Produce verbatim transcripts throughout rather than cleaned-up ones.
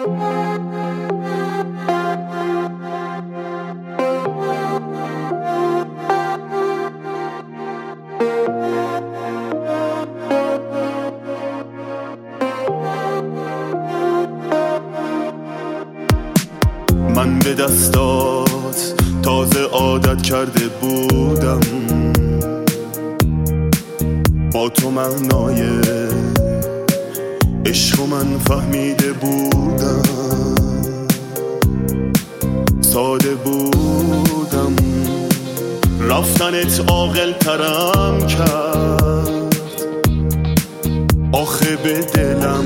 من به دستات تازه عادت کرده بودم، با تو معنای عشق من فهمیده بودم، ساده بودم، رفتنت عاقل ترم کرد. آخه به دلم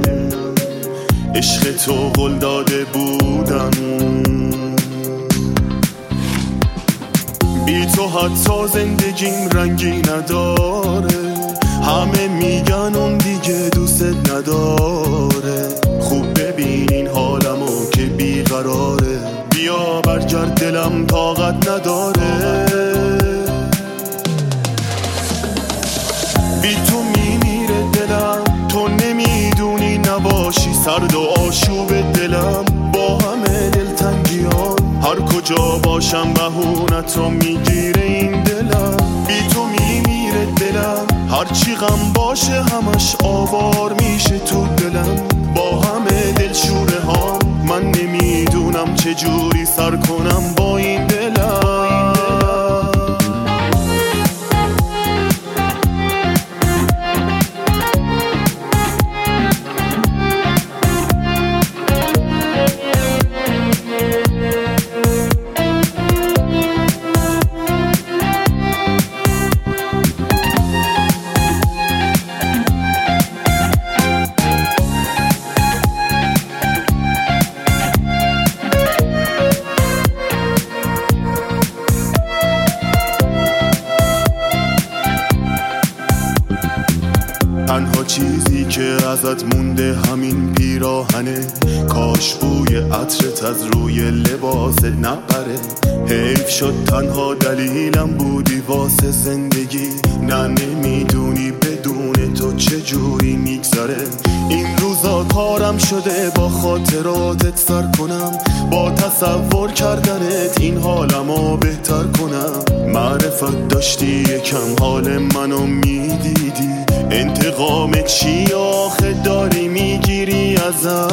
عشق تو قول داده بودم، بی تو حتی زندگیم رنگی نداره. همه میگن اون دیگه دوست نداره، خوب ببین این حالمو که بیقراره. بیا برگرد دلم طاقت نداره، بی تو میمیره دلم. تو نمیدونی نباشی سرد و آشوب دلم. با همه دلتنگیان هر کجا باشم بهونتو میگیره این دلم. بی تو میمیره دلم، هرچی غم باشه همش آوار میشه تو دلم. با همه دلشوره ها من نمیدونم چجوری سر کنم با این دلم. تنها چیزی که ازت مونده همین پیراهنه، کاش بوی عطرت از روی لباست نپره. حیف شد تنها دلیلم بودی واسه زندگی. نه نمیدونی بدون تو چجوری میگذره. این روزا کارم شده با خاطراتت سر کنم، با تصور کردنت این حالمو بهتر کنم. معرفت داشتی یکم حال منو میدیدی، انتقام چی آخه داری میگیری ازم.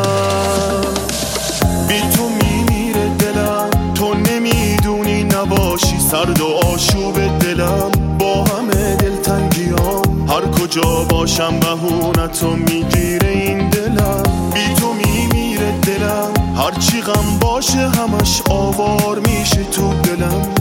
بی تو میمیره دلم، تو نمیدونی نباشی سرد و آشوب دلم. با همه دلتنگیام هر کجا باشم بهونتو میگیره این دلم. بی تو میمیره دلم، هرچی غم باشه همش آوار میشه تو دلم.